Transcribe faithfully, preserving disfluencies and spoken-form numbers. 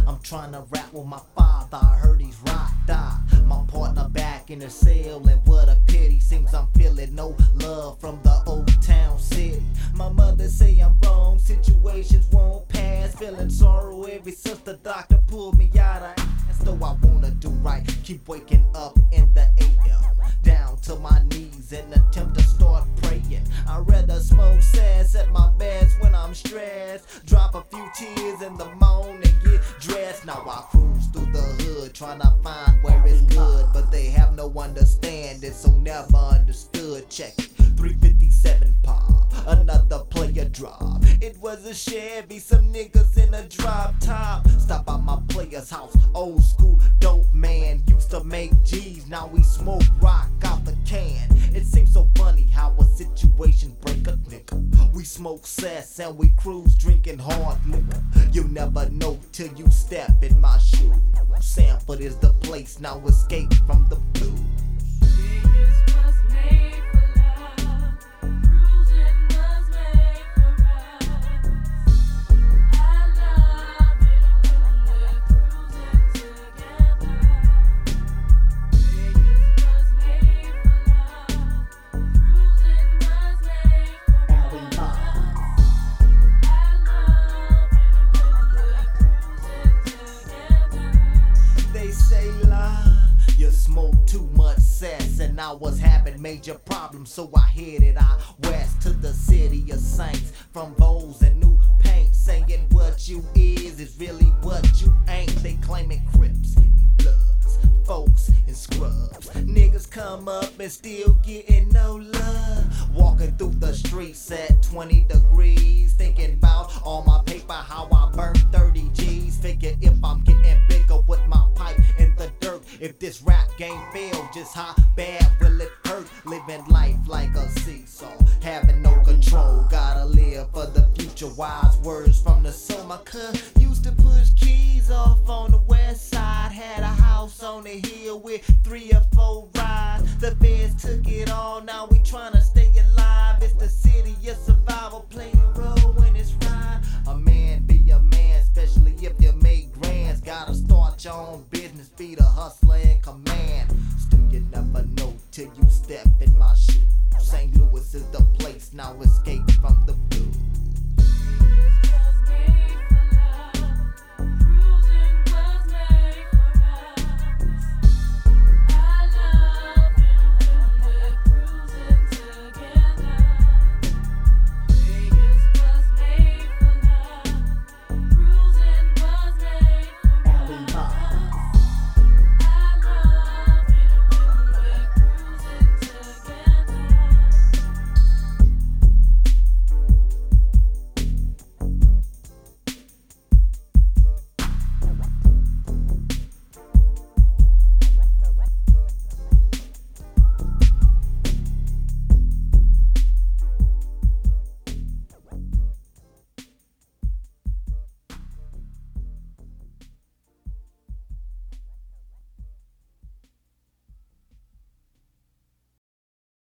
I'm trying to rap with my father, I heard he's rock die. My partner back in the cell, and what a pity. Seems I'm feeling no love from the old town city. My mother say I'm wrong, situations won't pass. Feeling sorrow ever since the doctor pulled me out of ass. Though I wanna do right, keep waking up in the A M, down to my knees in attempt to start praying. I'd rather smoke sass at my best when I'm stressed. Drop a few tears in the morning, get dressed. Now I cruise through the hood trying to find where it's good, but they have no understanding, so never understood. Check it, three fifty-seven pop, another player drop. It was a Chevy, some niggas in a drop top. Stop by my player's house, old school dope man. Used to make G's, now we smoke rock out the can. It seems so funny how a situation break a nigga. We smoke cess and we cruise drinking hard liquor. You never know till you step in my shoes. Sanford is the place, now escape from the blues. Vegas was made for love, cruising was made for us. I love it when we're cruising together. Vegas was made for love, cruising was made for us. I love it when we're cruising together. They say lie, you smoke too much cess, and I was having major problems, so I headed out west to the city of saints. From Vols and new paint, saying what you is is really what you ain't. They claiming Crips, Bloods, folks, and scrubs. Niggas come up and still getting no love. Walking through the streets at twenty degrees, thinking about all my paper, how I burned thirty G's. Figure if I'm getting bigger with my pipe in the dirt, if this rap game fail, just how bad will it hurt? Living life like a seesaw, having no control. Gotta live for the future, wise words from the soul. My cuz used to push keys off on the west side, had a house on the hill with three or four rides. The feds took it all, now we tryna stay alive. It's the city of survival, playing role when it's right. A man be a man, especially if you make grands. Gotta start your own business, be the hustler in command. Still you never know till you